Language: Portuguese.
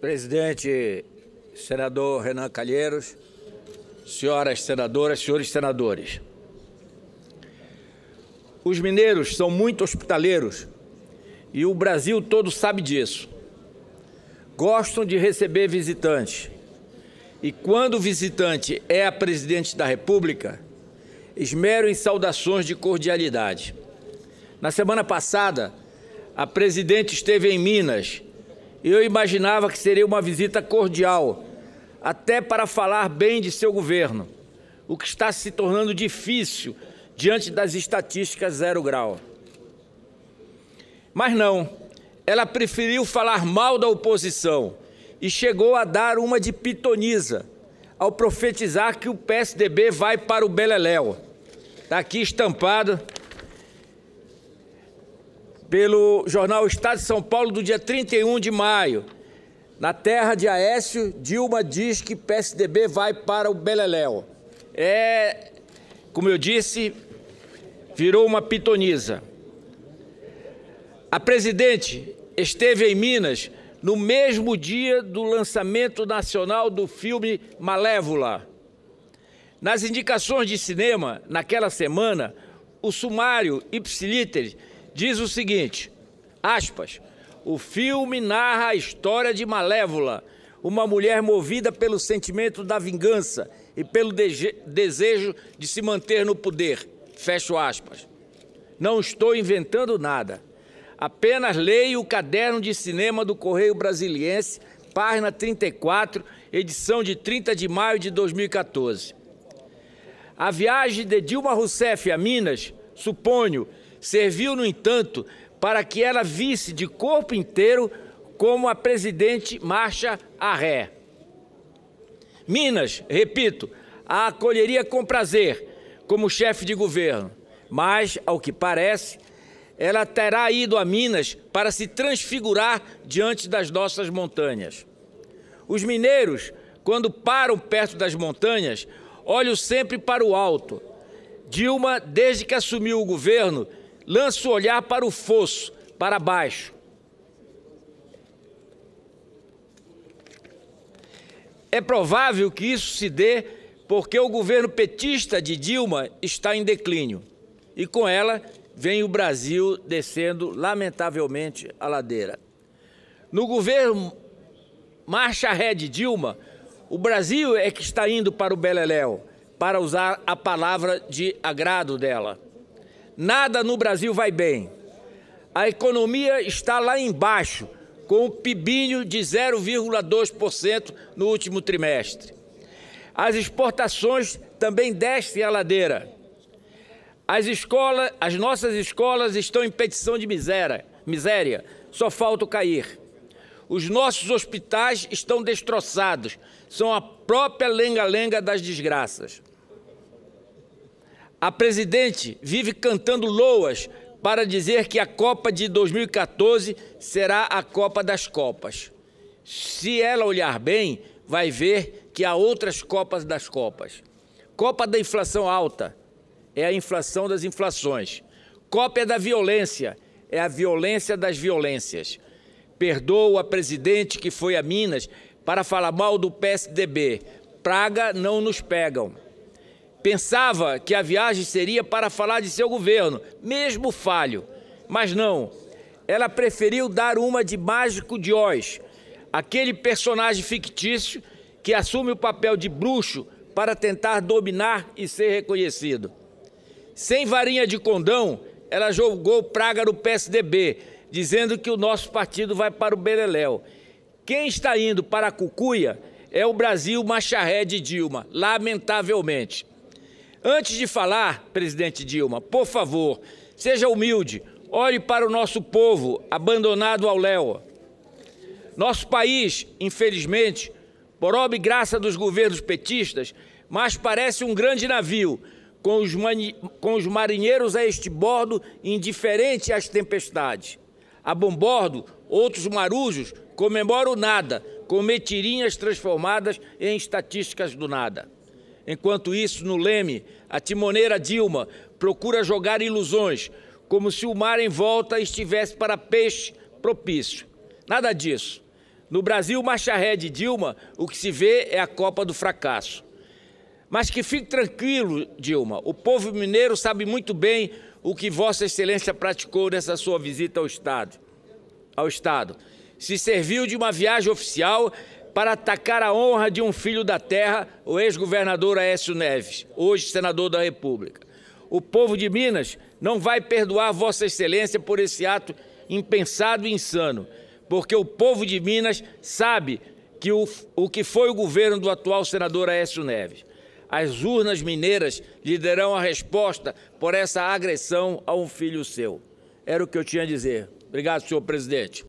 Presidente, senador Renan Calheiros, senhoras senadoras, senhores senadores. Os mineiros são muito hospitaleiros e o Brasil todo sabe disso. Gostam de receber visitantes. E quando o visitante é a presidente da República, esmero em saudações de cordialidade. Na semana passada, a presidente esteve em Minas e eu imaginava que seria uma visita cordial, até para falar bem de seu governo, o que está se tornando difícil diante das estatísticas 0 grau. Mas não, ela preferiu falar mal da oposição e chegou a dar uma de pitonisa ao profetizar que o PSDB vai para o beleléu. Está aqui estampado pelo jornal Estado de São Paulo do dia 31 de maio. Na terra de Aécio, Dilma diz que PSDB vai para o beleléu. Como eu disse, virou uma pitonisa. A presidente esteve em Minas no mesmo dia do lançamento nacional do filme Malévola. Nas indicações de cinema, naquela semana, o sumário ipsiliter diz o seguinte, aspas, o filme narra a história de Malévola, uma mulher movida pelo sentimento da vingança e pelo desejo de se manter no poder, fecho aspas. Não estou inventando nada, apenas leio o caderno de cinema do Correio Brasiliense, página 34, edição de 30 de maio de 2014. A viagem de Dilma Rousseff a Minas, suponho, serviu, no entanto, para que ela visse de corpo inteiro como a presidente marcha a ré. Minas, repito, a acolheria com prazer como chefe de governo, mas, ao que parece, ela terá ido a Minas para se transfigurar diante das nossas montanhas. Os mineiros, quando param perto das montanhas, olham sempre para o alto. Dilma, desde que assumiu o governo, lança o olhar para o fosso, para baixo. É provável que isso se dê porque o governo petista de Dilma está em declínio. E com ela vem o Brasil descendo, lamentavelmente, a ladeira. No governo marcha ré de Dilma, o Brasil é que está indo para o beleléu, para usar a palavra de agrado dela. Nada no Brasil vai bem. A economia está lá embaixo, com o PIBinho de 0,2% no último trimestre. As exportações também descem a ladeira. As nossas escolas estão em petição de miséria, só falta cair. Os nossos hospitais estão destroçados, são a própria lenga-lenga das desgraças. A presidente vive cantando loas para dizer que a Copa de 2014 será a Copa das Copas. Se ela olhar bem, vai ver que há outras Copas das Copas. Copa da inflação alta é a inflação das inflações. Copa da violência é a violência das violências. Perdoo a presidente que foi a Minas para falar mal do PSDB. Praga não nos pegam. Pensava que a viagem seria para falar de seu governo, mesmo falho. Mas não, ela preferiu dar uma de Mágico de Oz, aquele personagem fictício que assume o papel de bruxo para tentar dominar e ser reconhecido. Sem varinha de condão, ela jogou praga no PSDB, dizendo que o nosso partido vai para o beleléu. Quem está indo para a cucuia é o Brasil marcha ré de Dilma, lamentavelmente. Antes de falar, presidente Dilma, por favor, seja humilde, olhe para o nosso povo abandonado ao léu. Nosso país, infelizmente, por obra e graça dos governos petistas, mas parece um grande navio, com os marinheiros a este bordo indiferente às tempestades. A bombordo, outros marujos comemoram nada, com mentirinhas transformadas em estatísticas do nada. Enquanto isso, no leme, a timoneira Dilma procura jogar ilusões, como se o mar em volta estivesse para peixe propício. Nada disso. No Brasil, marcha ré de Dilma, o que se vê é a Copa do fracasso. Mas que fique tranquilo, Dilma, o povo mineiro sabe muito bem o que Vossa Excelência praticou nessa sua visita ao Estado. Se serviu de uma viagem oficial para atacar a honra de um filho da terra, o ex-governador Aécio Neves, hoje senador da República. O povo de Minas não vai perdoar Vossa Excelência por esse ato impensado e insano, porque o povo de Minas sabe que o que foi o governo do atual senador Aécio Neves. As urnas mineiras lhe darão a resposta por essa agressão a um filho seu. Era o que eu tinha a dizer. Obrigado, senhor presidente.